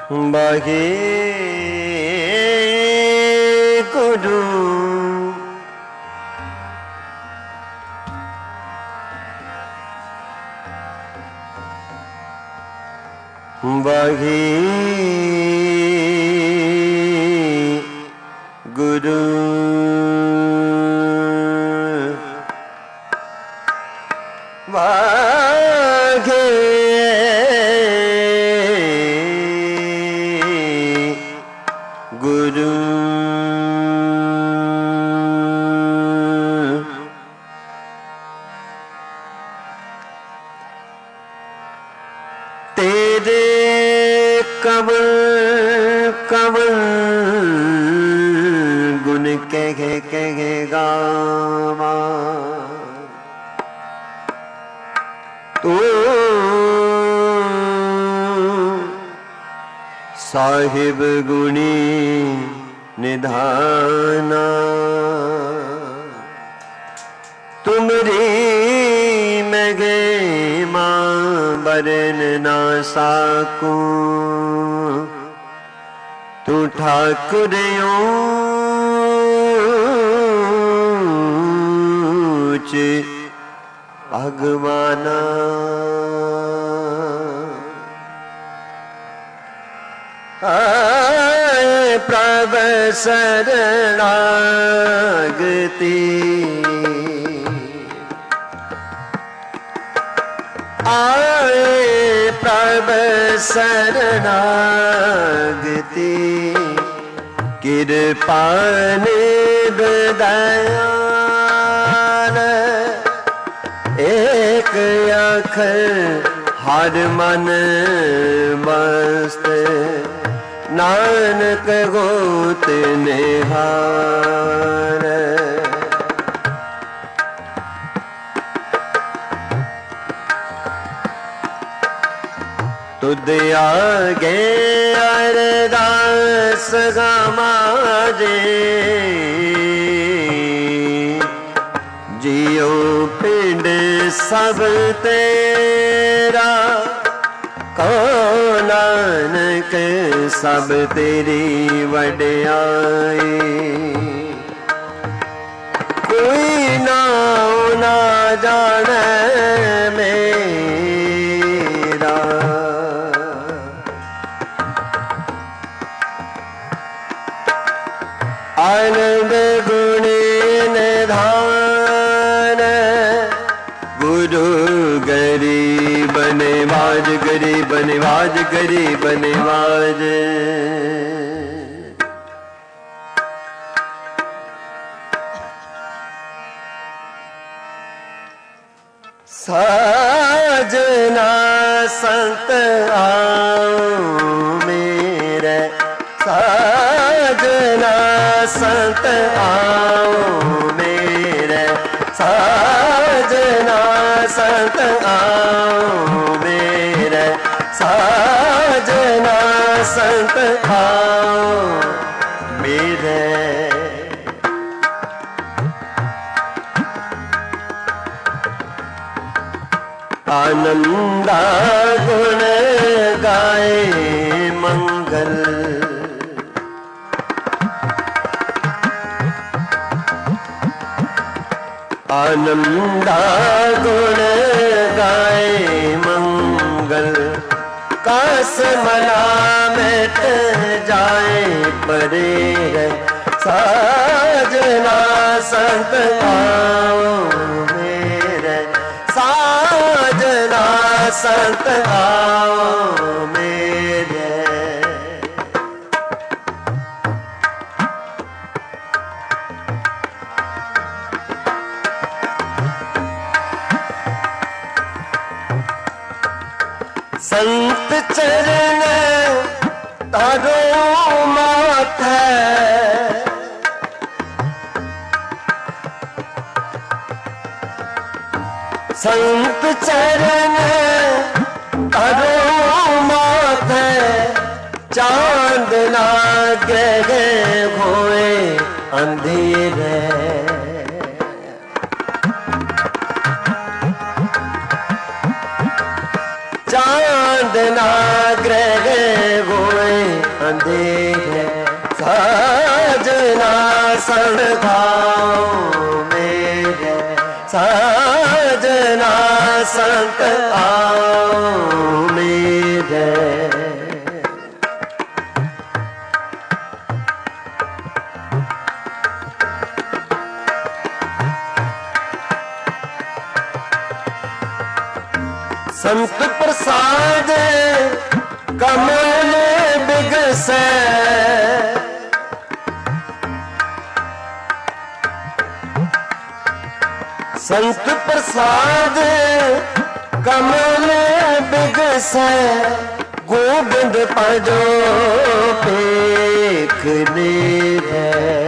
वाहे गुरु वाहे गुरु वाहे गुरु तेरे कवन कवन गुण कहे गावा तू साहिब गुणी निधाना तुमरी मगे मां बरन ना साकू तू ठाकुर ऊंच भगवाना आए प्रभ शरणागति आए प्रभ शरणागति कृपा निध दयाल एक अखर हर मन मस्त नानक गोत निहार तुद आगे अरदास गमाजे जियो पिंड सब तेरा को नानक सब तेरी वड्याई कोई नाम ना जाने मेरा आनंद गुणी निधान गुरु गरीब निवाज गरीब निवाज गरीब निवाज साजना संत आओ मेरे साजना संत आओ मेरे साजना संत आओ मेरे साजना संत आओ मेरे आनंदा गुण गाए मंगल आनंदा गुण गाए मंगल कास मना मिट जाए परे है साजना संत आओ मेरे साजना संत आओ मेरे संत चरण तारो माथे संत चरण तारो माथे चांद लागे होए अंधेरे चांद ना ग्रह होए अंधेरे साजना संग आओ मेरे साजना संग आओ मेरे। संत प्रसाद कमल बिगसे संत प्रसाद कमल बिगसे गोविंद पजो देखने है।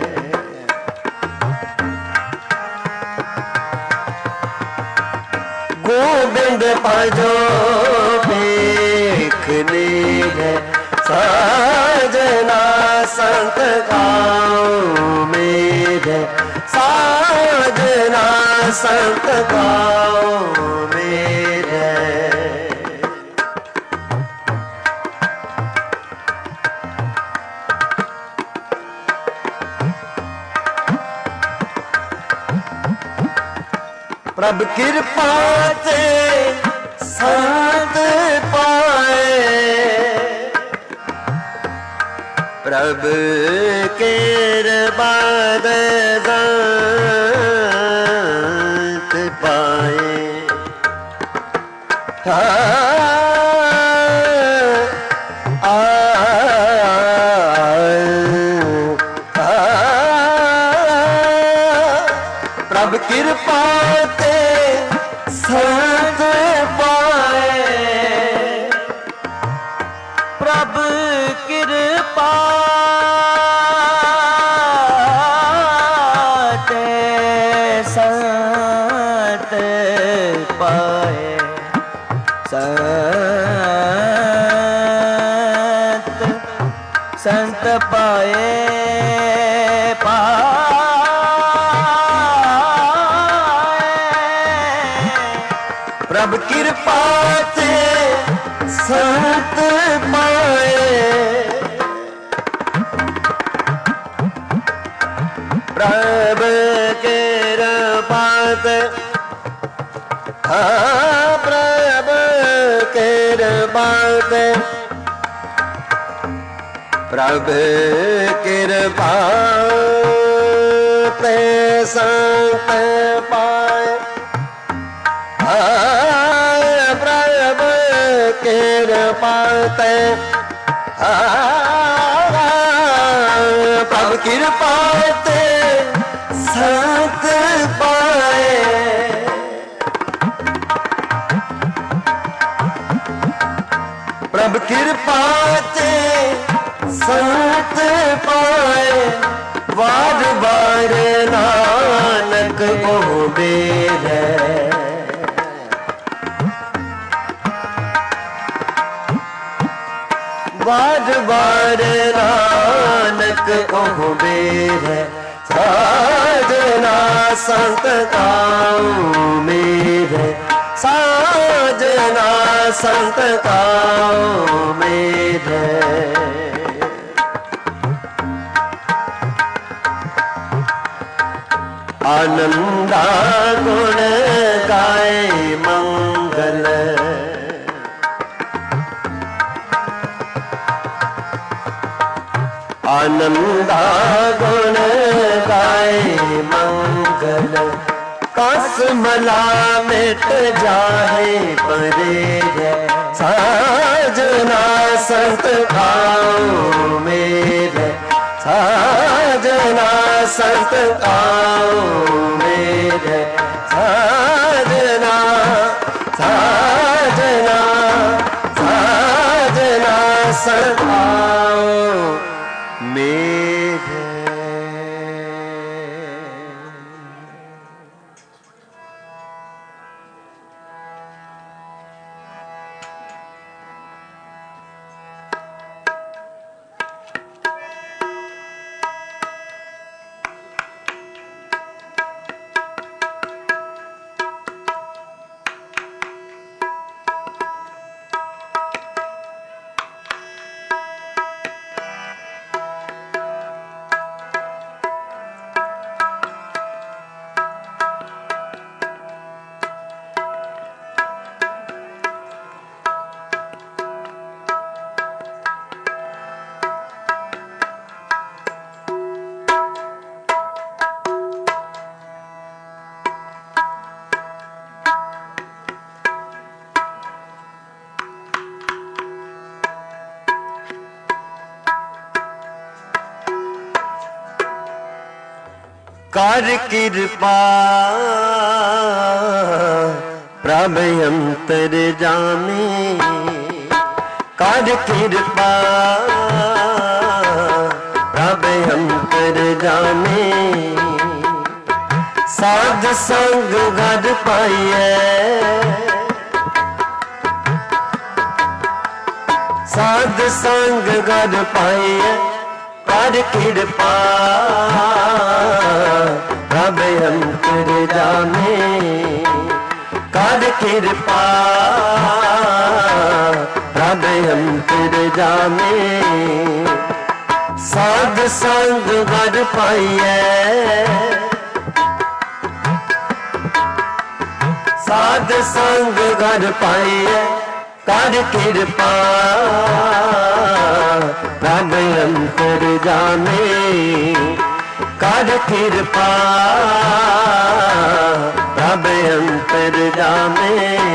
गोविंद पजो देखने है साजना संत गाँव मेरे साजना संत गाँव मेरे। प्रभु कृपा से संत पाए प्रभु कृपा से संत पाए। प्रभु कृपा ते संत पाए प्रभु कृपा ते संत पाए संत पाए प्रभु कृपा से संत पाए प्रभु कृपा से प्रभु कृपा से प्रभु कृपा से संत पाए प्रभु कृपा से प्रभु कृपा से संत पाए प्रभु कृपा से संत पाए बार बार नानक को बेर बार बार नानक को बेर साजना संत गाँव मेरे साजना संत गाँव मेरे। आनंदा गुण गाए मंगल आनंदा गुण गाए मंगल कस मला मिट जाए परे साजना संत गाँव मेरे साजना संत गाँव मेरे साजना साजना साजना संत गाँव मेरे। कर कृपा प्रभ अंतर जाने, कर कृपा प्रभ अंतर जाने। साध संग घर पाइए, साध संग घर पाइए, कर कृपा प्रभ अंतर जाने, कर कृपा प्रभ अंतर जाने। साध संग घर पाइए, साध संग घर पाइए, कर कृपा प्रभ अंतर जाने, कर कृपा प्रभ अंतर जाने।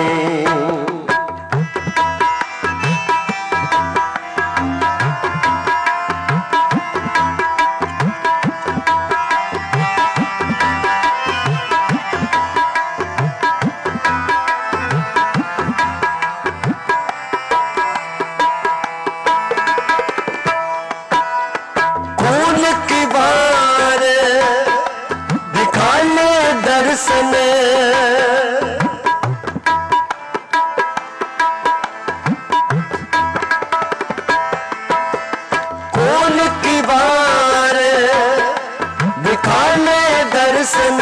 दर्शन खोल की बार दिखाने दर्शन,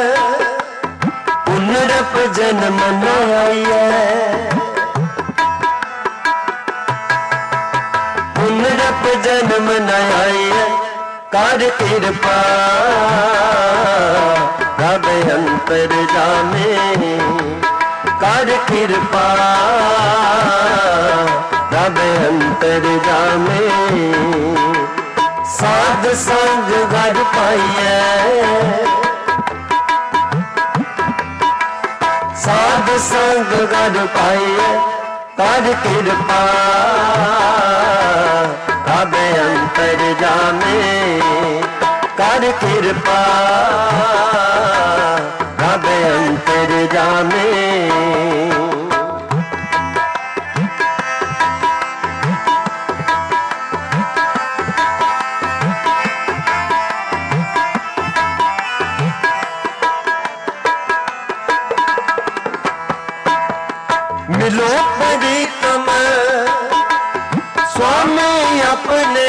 पुनरप जन्म न आइए, पुनरप जन्म न आइए, कर कृपा प्रभ अंतर जाने, कर कृपा प्रभ अंतर जाने। साध संग घर पाइए, साध संग घर पाइए, कर कृपा प्रभ अंतर जाने, कर कृपा प्रभ अंतर जाने। मिलो प्रीतम स्वामी अपने,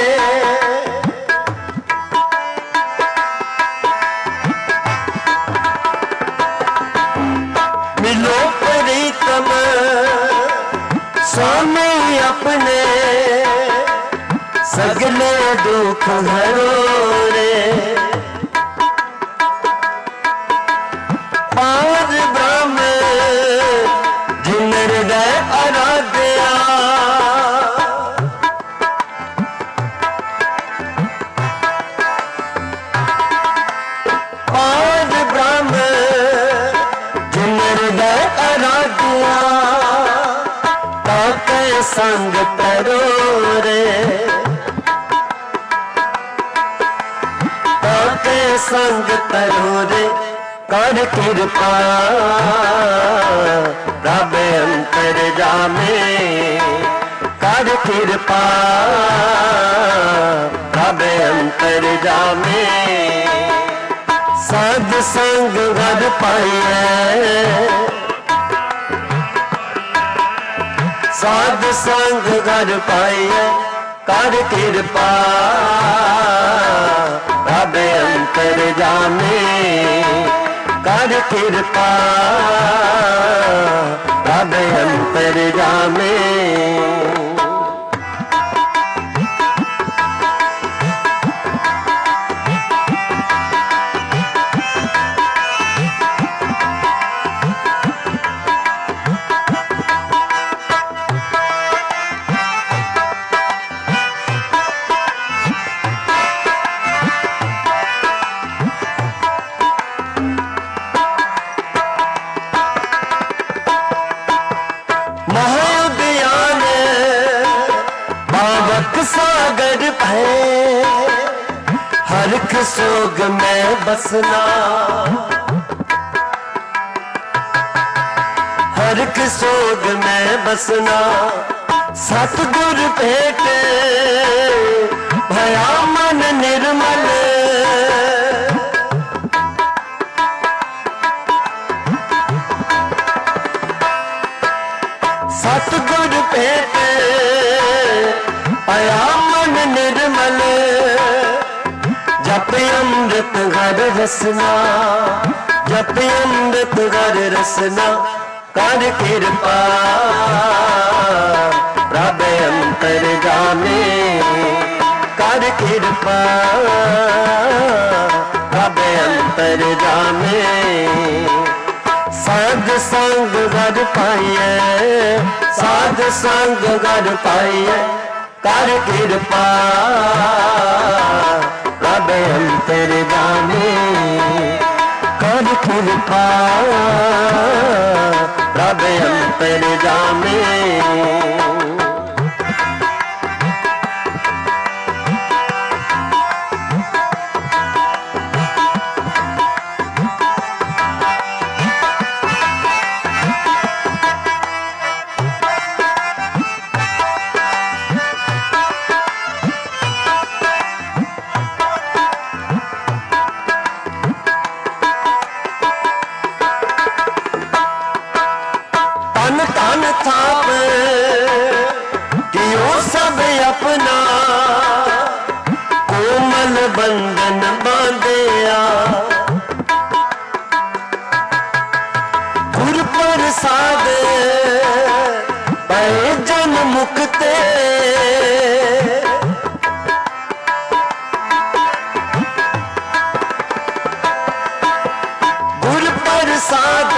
मिलो प्रीतम स्वामी अपने, सगले दुख हरो रे। पार ब्रह्म जिन हृदय आराध्या, पार ब्रह्म जिन हृदय आराध्या, ताके संग तरो रे, ताके संग तरो रे, कर कृपा प्रभ अंतर जाने, कर कृपा प्रभ अंतर जाने। साध संग घर पाइए, साध संग घर पाइए, कर कृपा प्रभ अंतर जाने, कर कृपा प्रभ अंतर जाने। महाध्यान एक सोग में बसना, हर एक सोग में बसना। सतगुर भेटे भया मन निर्मल, सतगुर भेटे भया मन निर्मल। जप अमृत घर रसना, जप अमृत घर रसना। कर कृपा प्रभ अंतरगामी, कर कृपा प्रभ अंतरगामी। साध संग घर पाइए, साध संग घर पाइए। कर कृपा प्रभ अंतरगामी, कर कृपा प्रभ अंतरगामी। तन थाप कियो सब अपना, कोमल बंधन बांधिया। गुर प्रसाद पै जन मुक्ते, गुर प्रसाद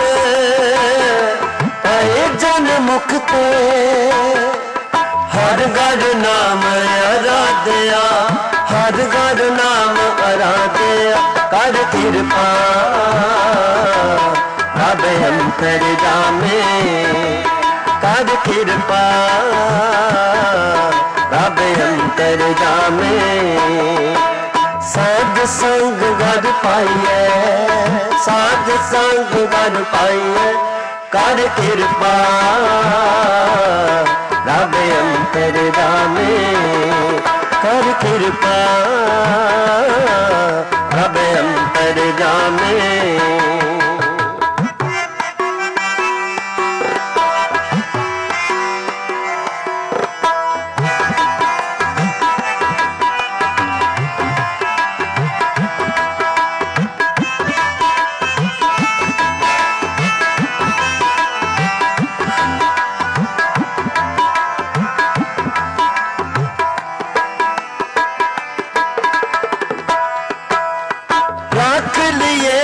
जन मुक्ते। हर घर नाम आराध्या, हर घर नाम आराध्या। कर कृपा प्रभ अंतरगामी, कर कृपा प्रभ अंतरगामी। साध संग घर पाइए, साध संग घर पाइए। कर कृपा प्रभ अंतरगामी, कर कृपा प्रभ अंतरगामी। राख लिए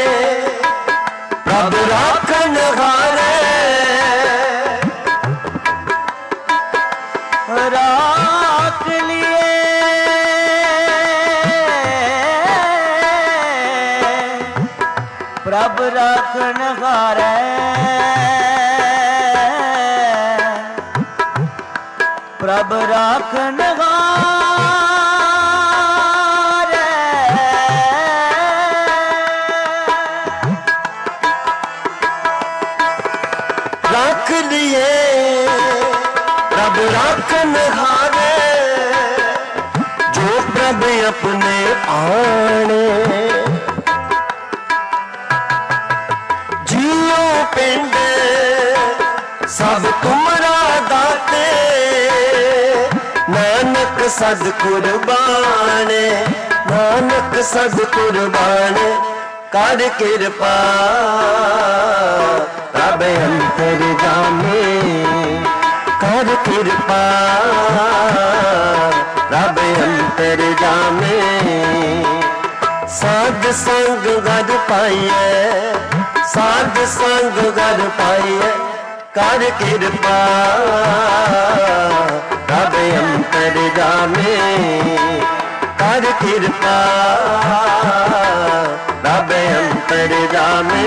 प्रभ राखन हारे, राख लिए प्रभ राखन हारे। प्रभ राखन राख लिए प्रभ राखन हारे। जो प्रभ अपने आने, जियो पिंड सब तुमरा दाते। नानक सद कुर्बाने, नानक सद कुर्बाने। कर कृपा प्रभ अंतरगामी, कर कृपा प्रभ अंतरगामी। साध संग घर पाइए, साध संग घर पाइए। कर कृपा प्रभ अंतरगामी, कर कृपा प्रभ अंतरगामी।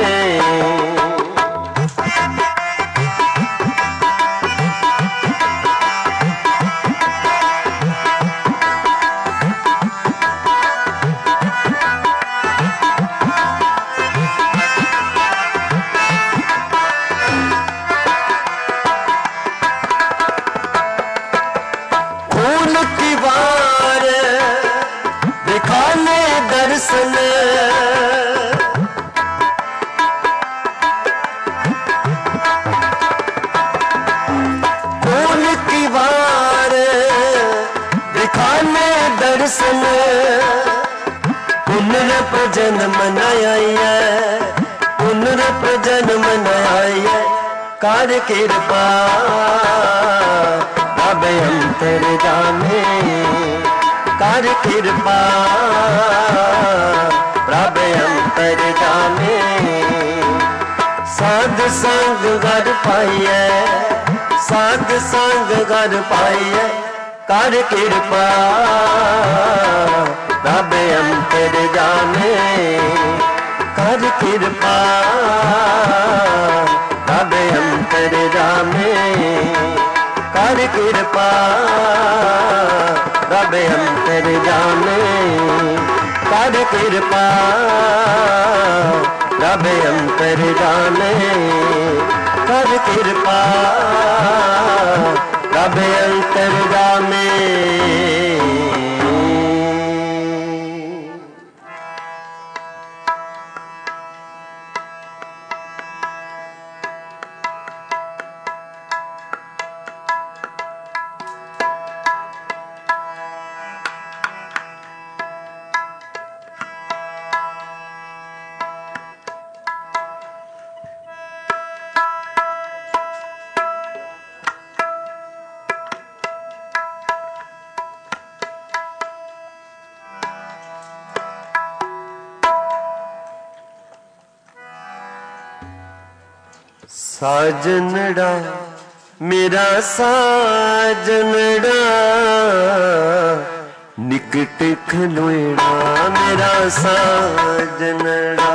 दर्शन खोल की बार दिखाने दर्शन पुनर्जन्म नया पुनर्जन्म नया कर कृपा अब अंतर जाने कर कृपा प्रभ अंतर जाने साध संग घर पाइए साध संग घर पाइए कर कृपा प्रभ अंतर जाने कर कृपा प्रभ अंतर जाने कर कृपा प्रभ अंतर जाने कर कृपा प्रभ अंतर जाने कर कृपा प्रभ अंतर जाने। साजनड़ा मेरा साजनड़ा निकट खलोएड़ा मेरा साजनड़ा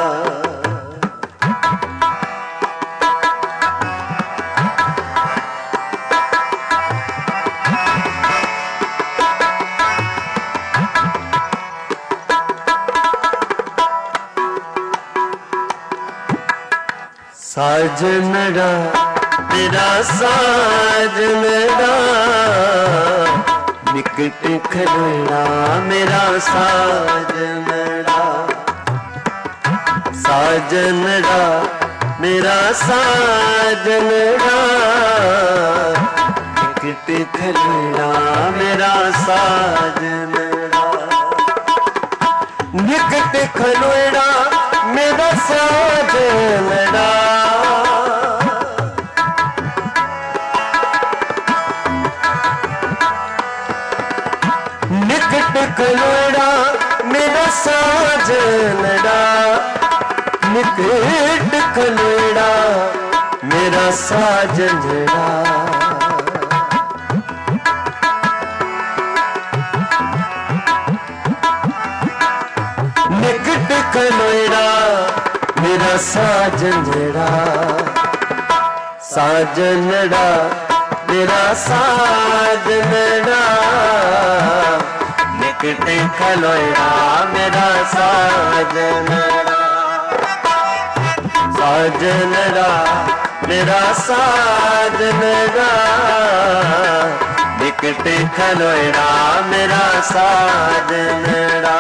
साजनड़ा तेरा साजनड़ा निकट खलोड़ा मेरा साजनड़ा साजनड़ा मेरा साजनड़ा निकट खलोड़ा मेरा साजनड़ा निकट खलोड़ा मेरा साजनड़ा निकट खलोड़ा मेरा साजनड़ा निकट खलोड़ा मेरा साजनड़ा निकट खलोड़ा मेरा साजनड़ा साजनड़ा मेरा साजनड़ा निकट खलोड़ा मेरा साजनड़ा साजनड़ा मेरा साजनड़ा निकट खलोड़ा मेरा साजनड़ा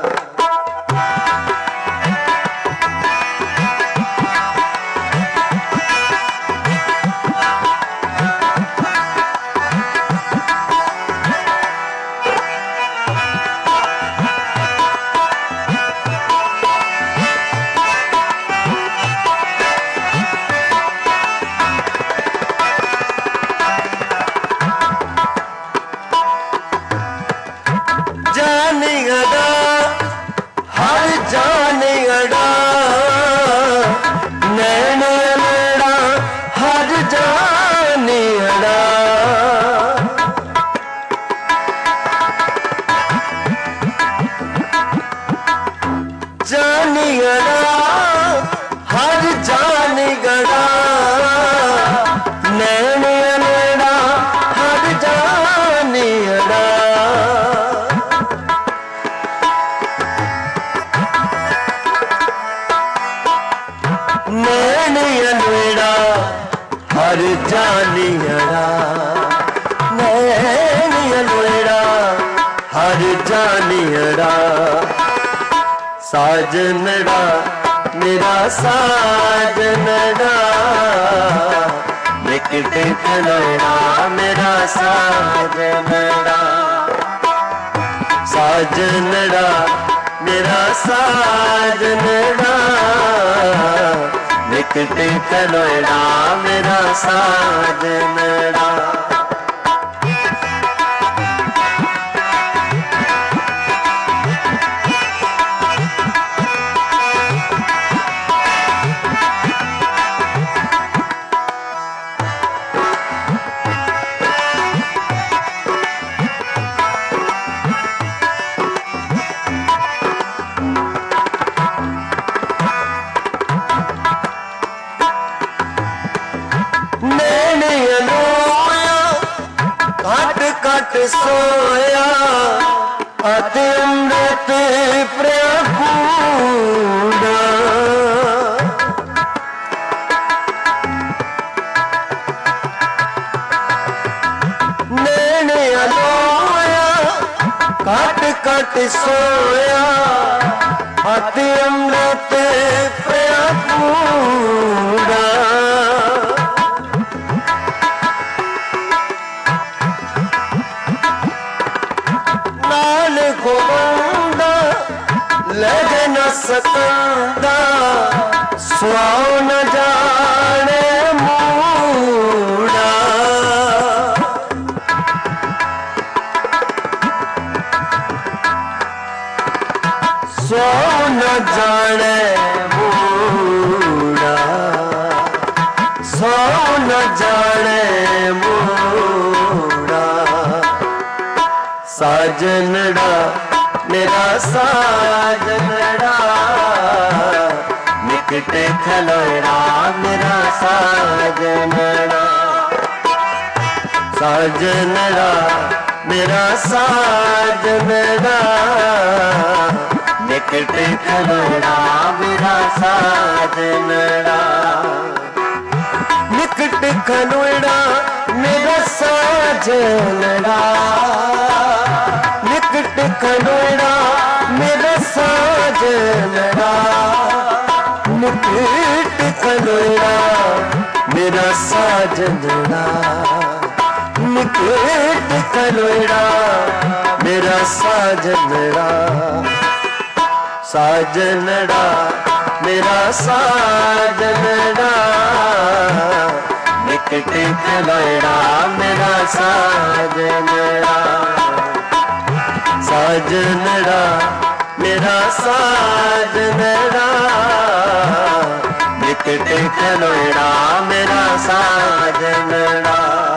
हर जानियड़ा नैनिया लोड़ा हर जानियड़ा साजनड़ा मेरा साजनड़ा निकट खलोड़ा मेरा साजनड़ा साजनड़ा मेरा साजनड़ा निकट खलोड़ा मेरा साजनड़ा कट सोया अति अमृत प्रभुड़ा नैने अलोया कट कट सोया अति अमृत प्रभुड़ा लग न सकता स्वाओ न जाने मूड़ा स्वाओ न जाने मूड़ा स्वाओ न जाने मूड़ा साजनड़ा मेरा साजनड़ा निकट खलोड़ा मेरा साजनड़ा साजनड़ा मेरा साजनड़ा निकट खलोड़ा मेरा साजनड़ा निकट खलोड़ा मेरा साजनड़ा निकट खलोड़ा मेरा साजनड़ा निकट खलोड़ा मेरा साजनड़ा निकट खलोड़ा मेरा साजनड़ा साजनड़ा मेरा साजनड़ा निकट खलोड़ा मेरा साजनड़ा साजनड़ा मेरा साजनड़ा निकट खलोड़ा मेरा साजनड़ा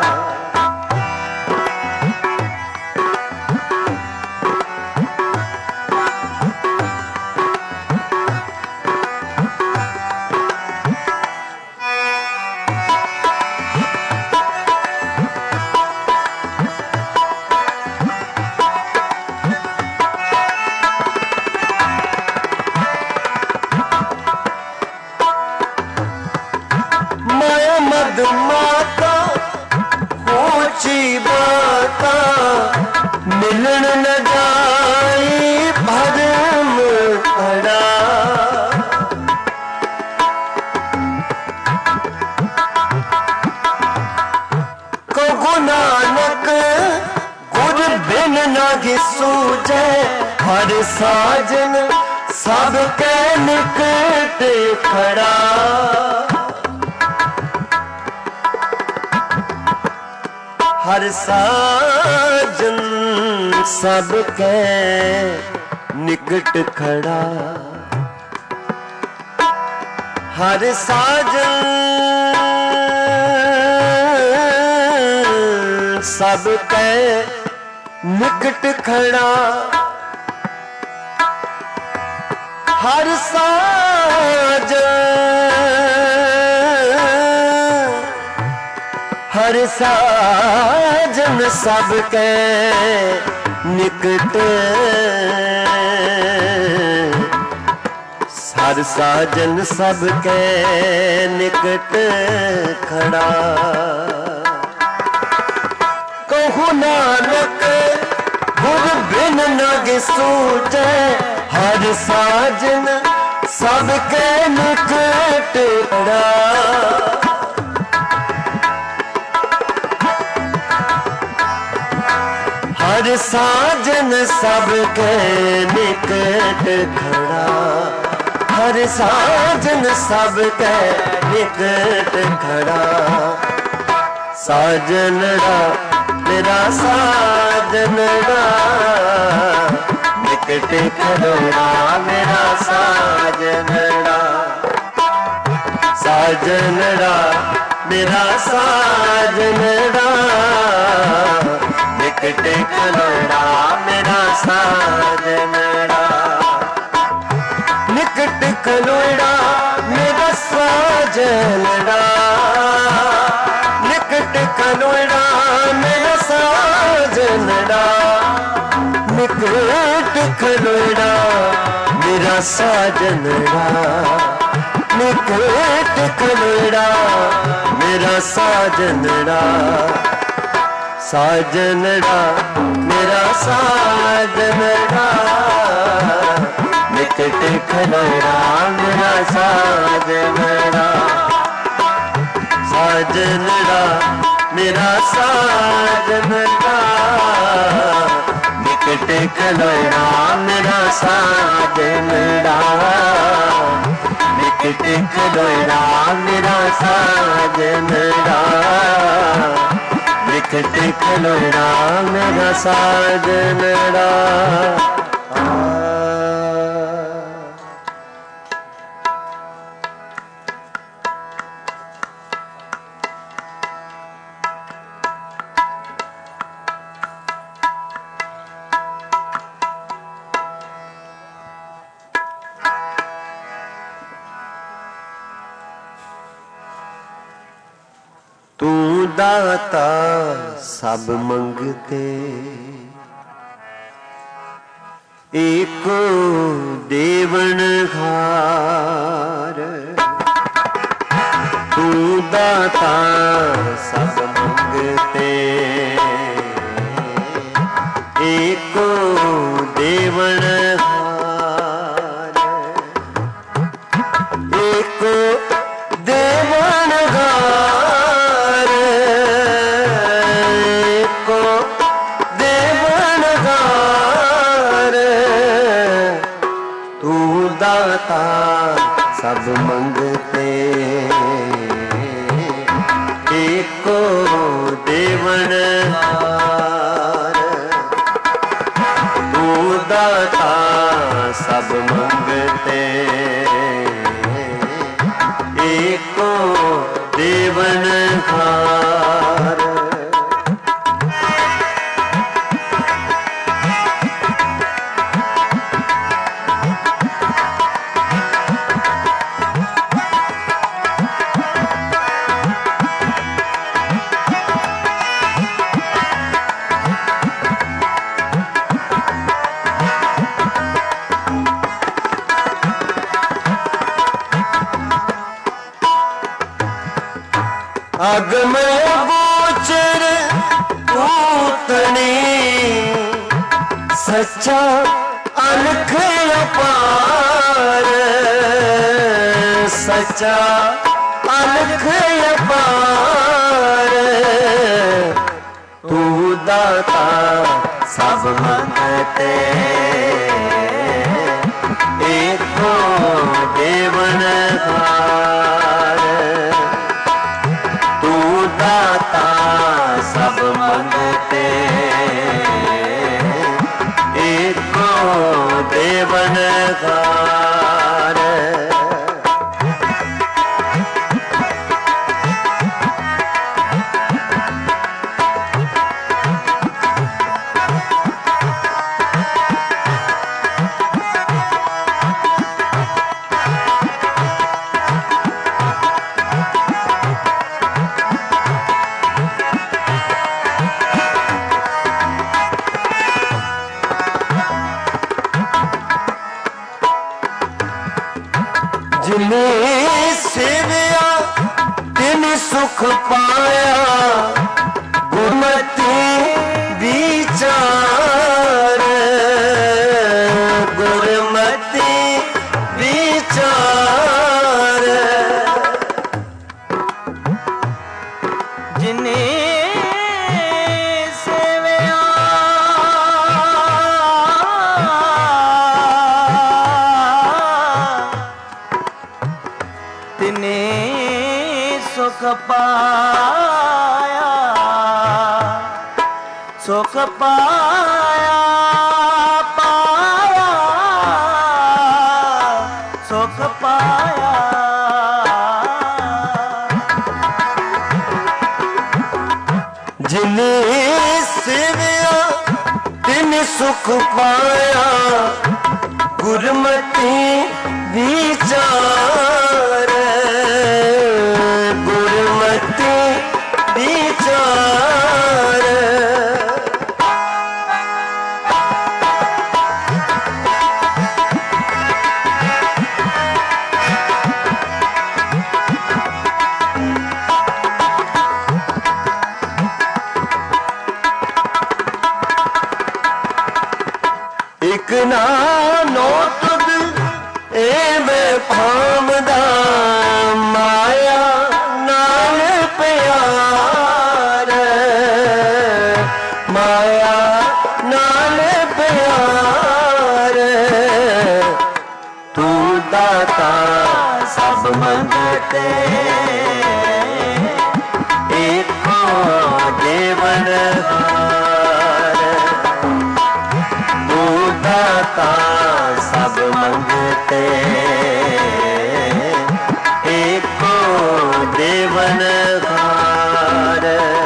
माता ऊंची बाता मिलन न जाई भरम खड़ा कहु नानक गुर बिन न सूझे हर साजन सब के निकट खड़ा हर साजन सबके निकट खड़ा हर साजन सबके निकट खड़ा हर साजन हर साजन सबके निकट हर साजन सबके निकट खड़ा कहु नानक गुर बिन न सूझे हर साजन सबके निकट खड़ा, हर साजन सबके निकट खड़ा, हर साजन सबके निकट खड़ा। साजनड़ा मेरा साजनड़ा निकट खड़ा, मेरा साजनड़ा, साजनड़ा मेरा साजनड़ा निकट खड़ा, मेरा साजनड़ा, निकट खलोड़ा मेरा साजनड़ा, निकट खलोड़ा मेरा साजनड़ा, निकट खलोड़ा मेरा साजनड़ा, निकट खलोड़ा मेरा साजनड़ा, साजनड़ा मेरा साजनड़ा निकट खलोड़ा मेरा साजनड़ा, साजनड़ा मेरा साजनड़ा निकट खलोड़ा मेरा साजनड़ा, निकट खलोड़ा मेरा साजनड़ा, निकट खलोड़ा मेरा साजनड़ा। तू दाता सब मंगते, एको देवन हार, तू दाता सब मंगते, एको देवन हार, एको देवन हार, एको देवन हार, तू दाता सब मंगते, एको देवन हार, तू दाता सब मंगते, एको देवन हार। अगम गोचर पूतनी सच्चा अलख अपार, सच्चा अलख अपार, तू दाता सब मंगते, एको देवन हार, तू दाता सब मंगते, एको देवन हार। जिन्हें सेविया तिन सुख पाया, गुरमति विचार, गुरमति पाया, सुख पाया, पाया सुख पाया। जिने सेविया तिन सुख पाया, गुरमति विचार, गुरमति विचार। एक नानो तुद एवें भामदा, माया नाल प्यार, माया नाल प्यार। तू दाता सब मंगते, एको देवनहार। तू दाता सब मंगते, एको देवनहार।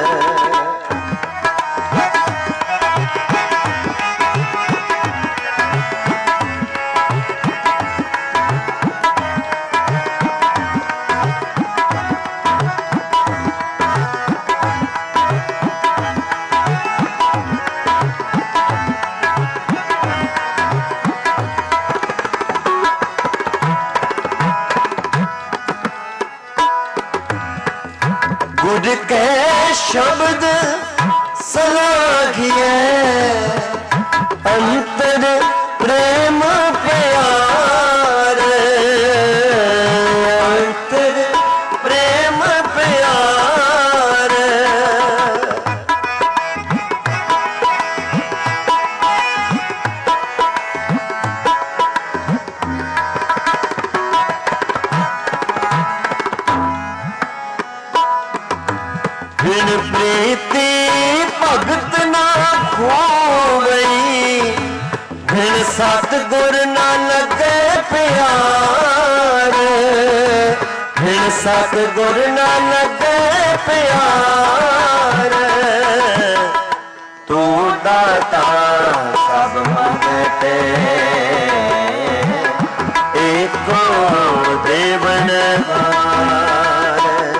गुर के शब्द सलाहिए, अंतर प्रेम प्यार, अंतर प्रेम प्यार। बिन प्रीति भगत ना खोवई, बिन सतगुर ना लगे प्यार, बिन सतगुर ना लगे प्यार। तू दाता सब मंगते, एको देवनहार।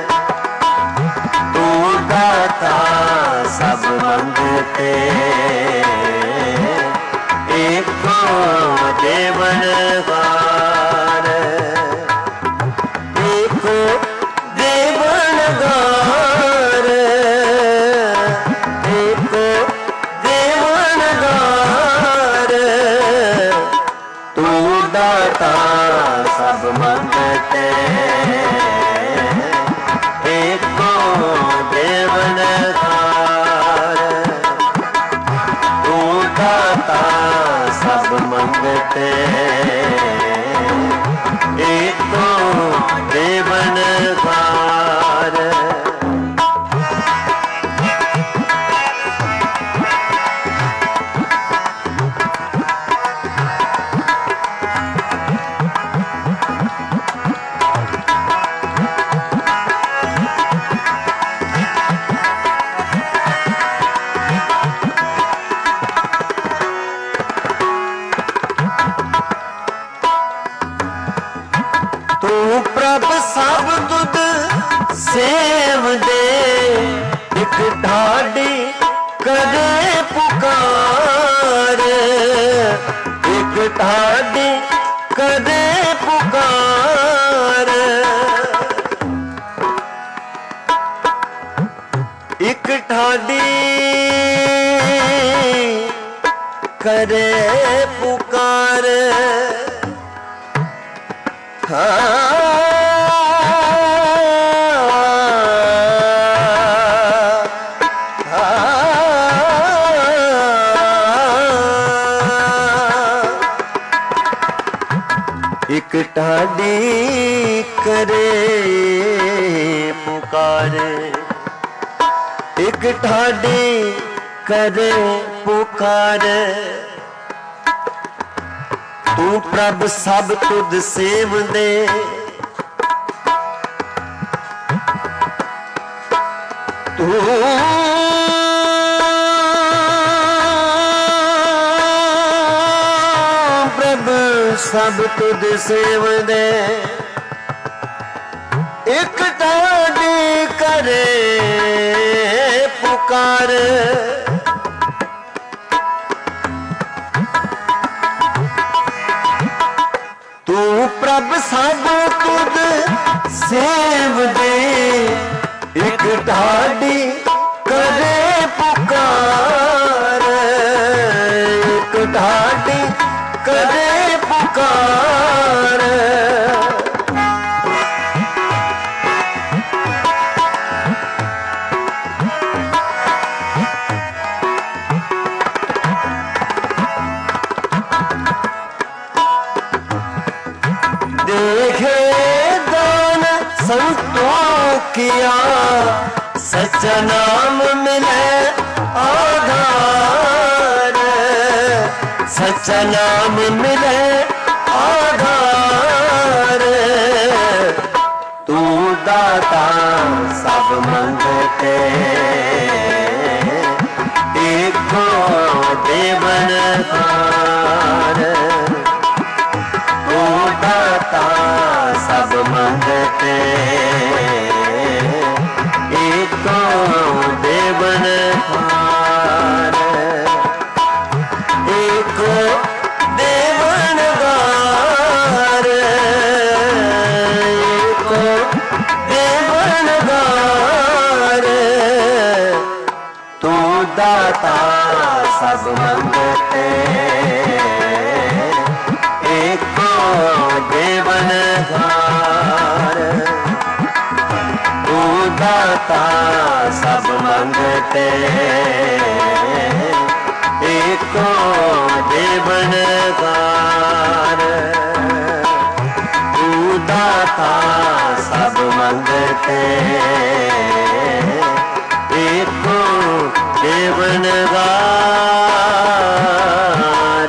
दाता सब मंगते, एको देवनहार, एको देवनहार, एको देवनहार। तू दाता सब मंगते, एको देवनहार। तू दाता सब मंगते, एको देवनहार। प्रभ सब तुद सेव दे, एक ढाडी करे पुकार, एक ढाडी करे पुकार। एक ढाडी करे पुकार। एक ढाडी करे पुकार। पुकारे, एक ठाडी करे पुकारे। तू प्रभ सब तुद सेव दे, तू प्रभ सब तुद सेव दे, एक ठाडी करे पुकार। तू प्रभ सब तुद सेव दे, एक ठाडी करे पुकार, एक ठाडी करे पुकार। देखे दान संतों किया, सच्चा नाम मिले आधार, सच्चा नाम मिले आधार। तू दाता सब मंगते, एको देवन हार। तू दाता सब मंगते, एको देवन हार। एको देवन हार, एको देवन हार। तू दाता सब मंगते, एको देवन हार। तू दाता सब मंगते, एको देवन हार। तू दाता सब मंगते, एको देवन हार।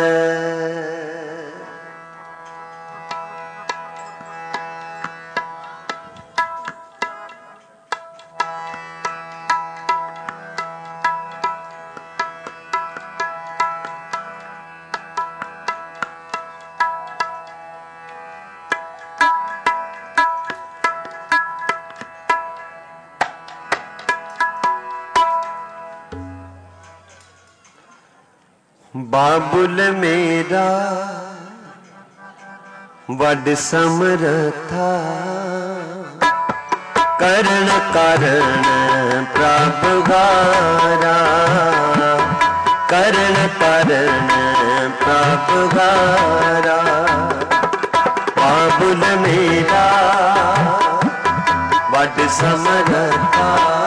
बाबुल मेरा वड समरथा, करण करण प्रभ गारा, करण करण प्रभ गारा। बाबुल मेरा वड समरथा,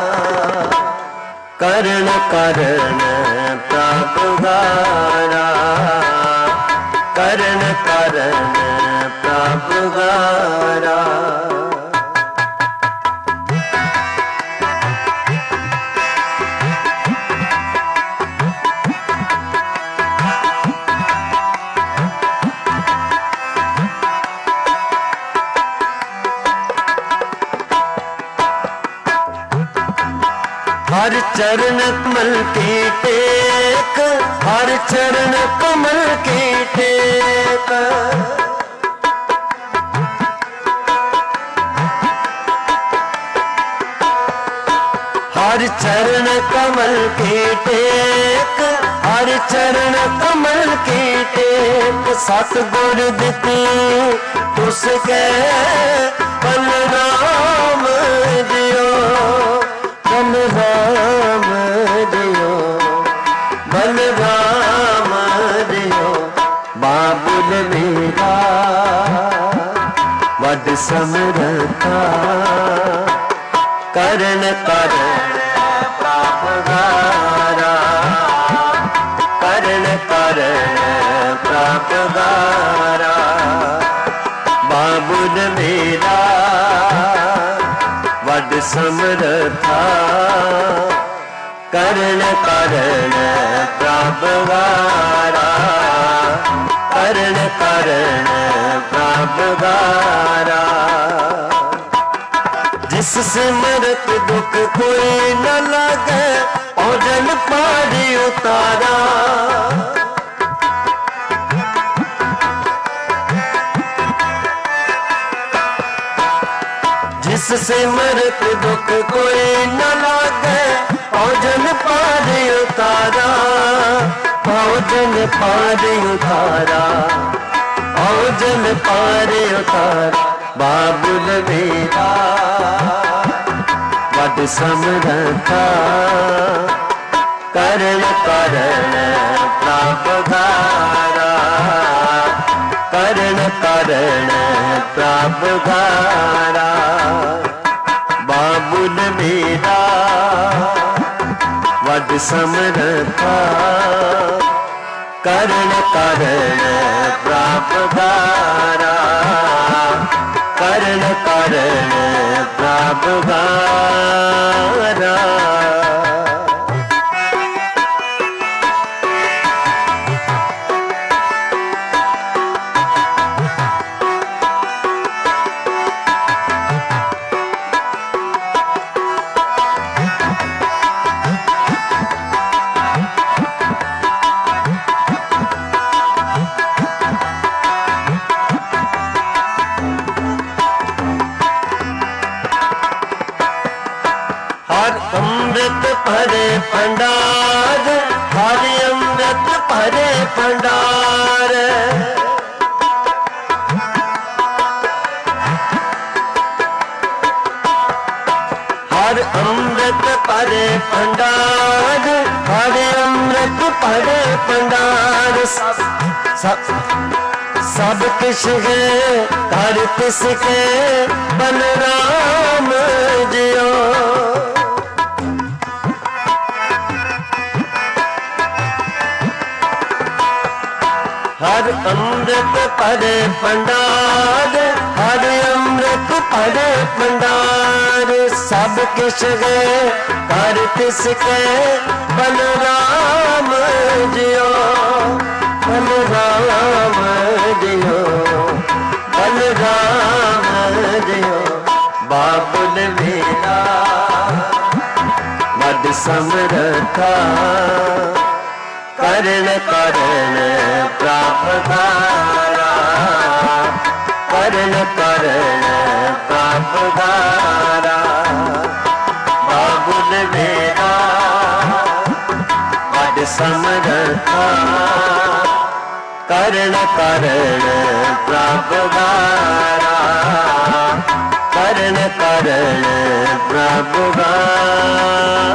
करण करण प्रभ गारा, करण करण प्रभ गारा। हर चरण कमल की टेक, हर चरण कमल की टेक। हर चरण कमल की टेक, हर चरण कमल की टेक। सतगुर दिती तुसके बलराम दियो, बलराम दियो, बलराम दियो। बाबुल मेरा वड समरथा, करण करण प्रभ गारा, करण करण प्रभ गारा। बाबुल मेरा वड समर्था करण करण प्रभुगारा करण करण प्रभुगारा जिस सिमरत दुख कोई न लगे भोजन पारी उतारा जिस सिमरत दुख कोई न लागे भोजन पारी उतारा भोजन पारी उतारा भोजन पारी उतारा बाबुल मेरा वड समर्था करण करण प्रभुगारा करण करण प्रभुगारा बाबुल मेरा वड समर्था करण करण प्रभुगारा करण करण प्रभुगारा अमृत भरे भंडार हरि अमृत भरे भंडार हर अमृत भरे भंडार हरि अमृत भरे भंडार सब किश है हर किसके बलराम जियो हर अमृत भरे भंडार हर अमृत भरे भंडार सब किश है हर किसके बलराम जियो बलराम जियो बलराम जियो बाबुल मेरा वड समर्था करण करण प्रभुगारा करण करण प्रभुगारा बाबुल मेरा वड समर्था करण करण प्रभुगारा करण करण प्रभुगारा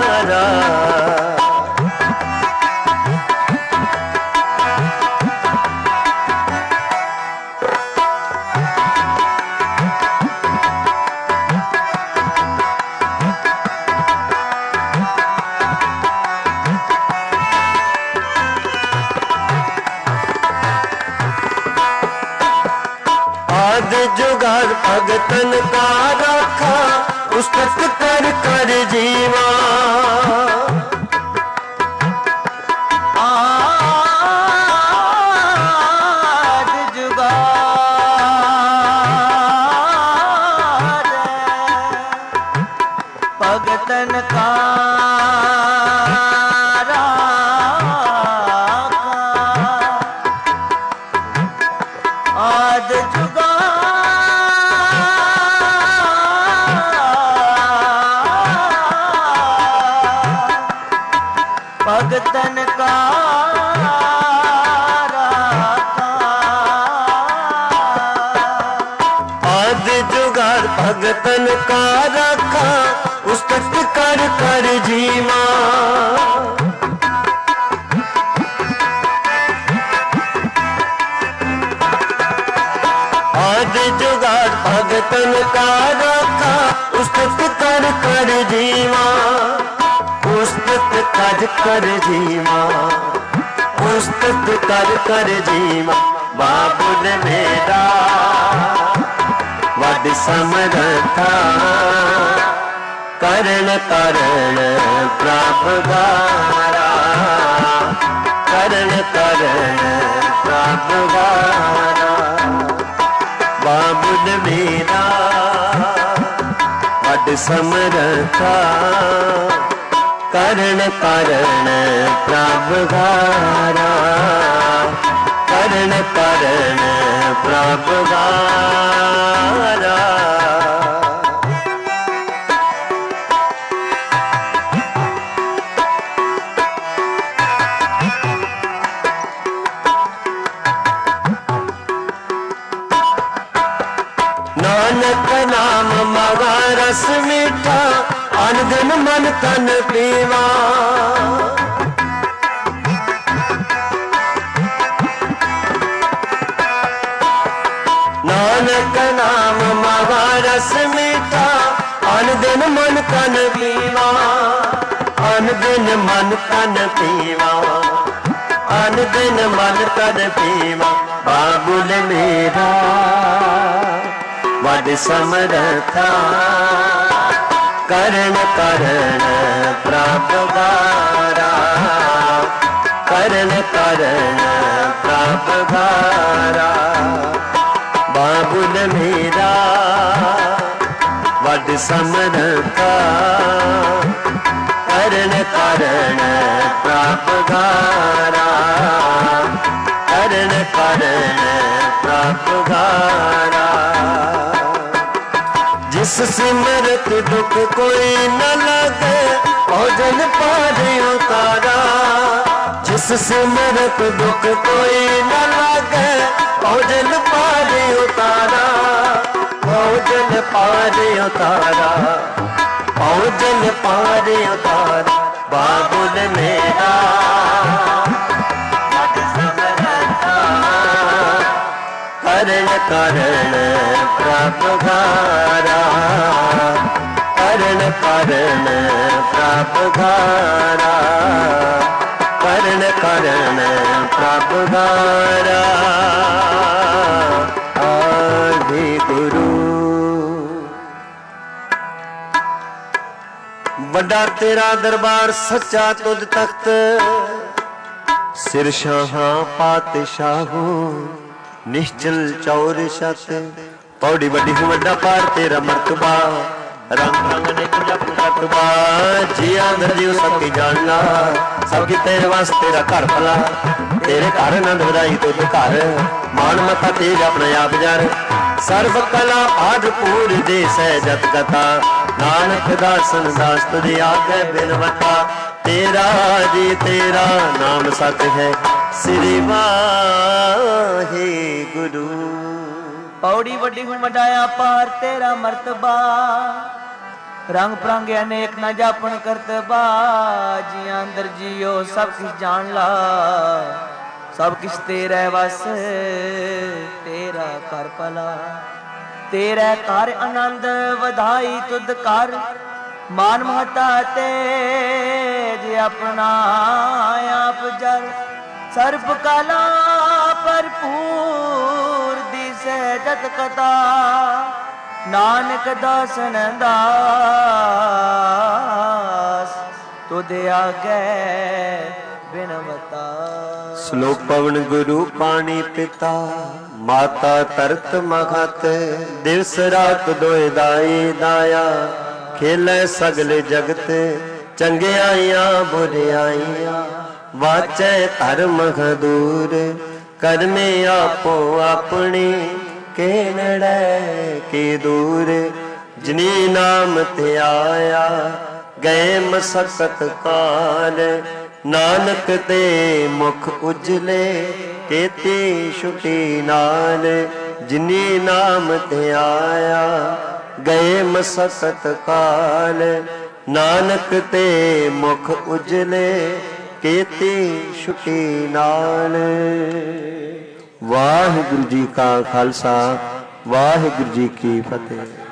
जुगार भगतन का रखा उस्तत कर कर जीवा आज जुगार भगतन का आज जुगार भगतन का आज जुगार भगतन का रखा उस्तत कर कर जीवा आज जुगार भगतन का रखा उस्तत कर कर जीवा उस्तत कर जीवा उस्तत कर जीवा बाबुल मेरा वड समर्था ਕਰਨ ਕਰਨ ਪ੍ਰਭ ਗਾਰਾ, ਕਰਨ ਕਰਨ ਪ੍ਰਭ ਗਾਰਾ। ਬਾਬੁਲ ਮੇਰਾ ਵੱਡ ਸਮਰਥਾ, ਕਰਨ ਕਰਨ ਪ੍ਰਭ ਗਾਰਾ, ਕਰਨ ਕਰਨ ਪ੍ਰਭ ਗਾਰਾ। नानक नाम मगा रस मीठा, अनदिन मन तन पीवा। नानक नाम मगा रस मीठा, अनदिन मन तन पीवा। अनदिन मन तन पीवा, अनदिन मन तन पीवा। बाबुल मेरा ਵੱਡ ਸਮਰਥਾ, ਕਰਨ ਕਰਨ ਪ੍ਰਭ ਗਾਰਾ, ਕਰਨ ਕਰਨ ਪ੍ਰਭ ਗਾਰਾ। ਬਾਬੁਲ ਮੇਰਾ ਵੱਡ ਸਮਰਥਾ, ਕਰਨ ਕਰਨ ਪ੍ਰਭ ਗਾਰਾ, ਕਰਨ ਕਰਨ ਪ੍ਰਭ ਗਾਰਾ। जिस सिमरत दुख कोई न लगे, भोजन पारे उतारा। जिस सिमरत दुख कोई न लगे, भोजन पारे उतारा। भोजन पारे उतारा, भोजन पारे उतारा। बाबुल मेरा ਕਰਨ ਕਰਨ ਪ੍ਰਭ ਗਾਰਾ, ਕਰਨ ਕਰਨ ਪ੍ਰਭ ਗਾਰਾ, ਕਰਨ ਕਰਨ ਪ੍ਰਭ ਗਾਰਾ। ਆਦਿ ਗੁਰੂ ਵੱਡਾ ਤੇਰਾ ਦਰਬਾਰ, ਸੱਚਾ ਤੁਧ ਤਖਤ। ਸਿਰ ਸ਼ਾਹਾਂ ਪਾਤਸ਼ਾਹੂ, निश्चल चौर शत। पौड़ी वड्डी हूँ वड्डा पार तेरा मर्तबा, रंग रंग ने जप रतबा। जी अंदर जीव सबकी जानना, सबकी तेरे वास्ते तेरा घर भला। तेरे घर आनंद वधाई तुझ घर, मान मता तेज अपना आप जार। सर्व कला भाजपूर दे सहजत कथा, नानक दासन दास तुझे आगे बिनवता। तेरा जी तेरा नाम सत है, श्री वाहे गुरु। पौड़ी वड्डी हूँ वडाया पार तेरा मर्तबा, रंग बिरंगे अनेक न जापन करतबा। जिया अंदर जियो सब किस जान ला, सब किस तेरे वस तेरा कर भला। तेरे कर आनंद वधाई तुद कर, मान महता तेज अपना आप जर। सर्व कला भरपूर दिसे जत कथा, नानक दासन दास तुदे आगे बिनवता। श्लोक पवन गुरु पानी पिता, माता तरत मघत। दिवस रात दोए दाई दाया, खेले सगले जगत। चंगियाइयां बुरियाइयां, वाचे धर्म दूर। करमे आपो अपनी, के नड़े के दूर। जिनी नाम ते आया, गए मसकत काल। नानक ते मुख उजले, केती छुटी नाल। जिनी नाम ते आया, गए मसकत काल। नानक ते मुख उजले, केती छुटी नाल। वाहिगुरु जी का खालसा, वाहिगुरु जी की फतेह।